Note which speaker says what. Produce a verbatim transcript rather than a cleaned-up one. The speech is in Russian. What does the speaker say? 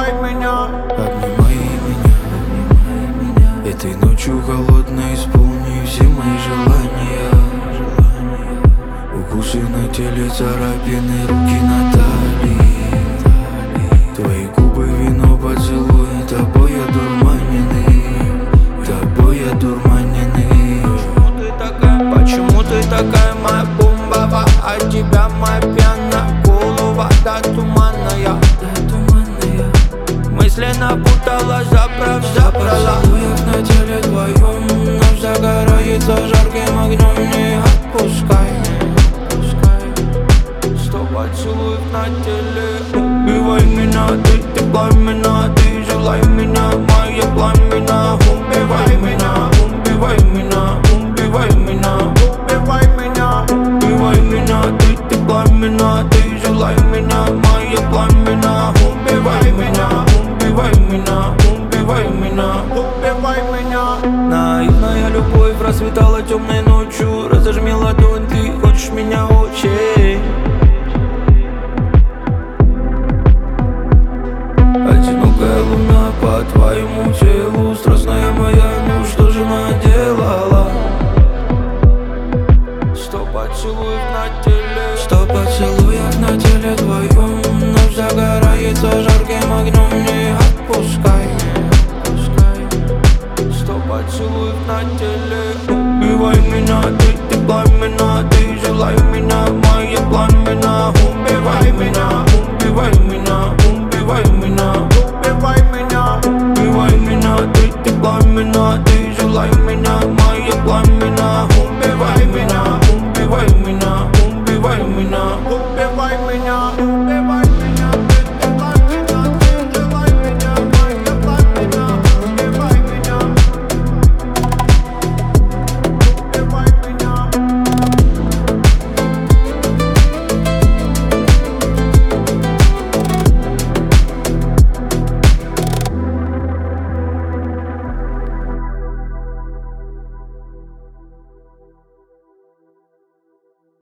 Speaker 1: убивай меня.
Speaker 2: Обнимай меня, этой ночью холодной исполни все мои желания. Укусы на теле, царапины, руки на талии. Твои губы, вино, поцелуй, тобой одурманены, тобой одурманены.
Speaker 1: Почему ты такая, почему ты такая моя бомба, а тебя моя пьяная голова да туманная,
Speaker 2: Да туманная.
Speaker 1: мысленно будто заправ, забрала.
Speaker 2: Поцелуев на теле твоем ночь загорается жарким огнем. Не отпускай, не отпускай.
Speaker 1: Сто поцелуев на теле. Убивай меня, ты, ты пламена, ты желай меня, моя пламена. Убивай меня, убивай меня, убивай меня, убивай меня. Убивай меня, ты, ты пламена, ты желай меня, моя пламена. Убивай меня, убивай меня, убивай меня, убивай меня. Наивная любовь расцветала темной ночью. Разожми ладонь, ты хочешь меня очень.
Speaker 2: Одинокая луна по твоему телу, страстная моя, ну что же наделала?
Speaker 1: Сто поцелуев на теле.
Speaker 2: Сто поцелуев на теле твоем ночь загорается жарким огнем. Не отпускай, не отпускай.
Speaker 1: Сто поцелуев на теле. Убивай меня, ты, ты пламена, ты желай меня, моя пламена. Убивай меня, убивай меня, убивай меня, убивай меня. Убивай меня, ты, ты пламена, ты желай меня, моя пламена. Убивай меня, убивай меня, убивай меня, убивай меня, убивай.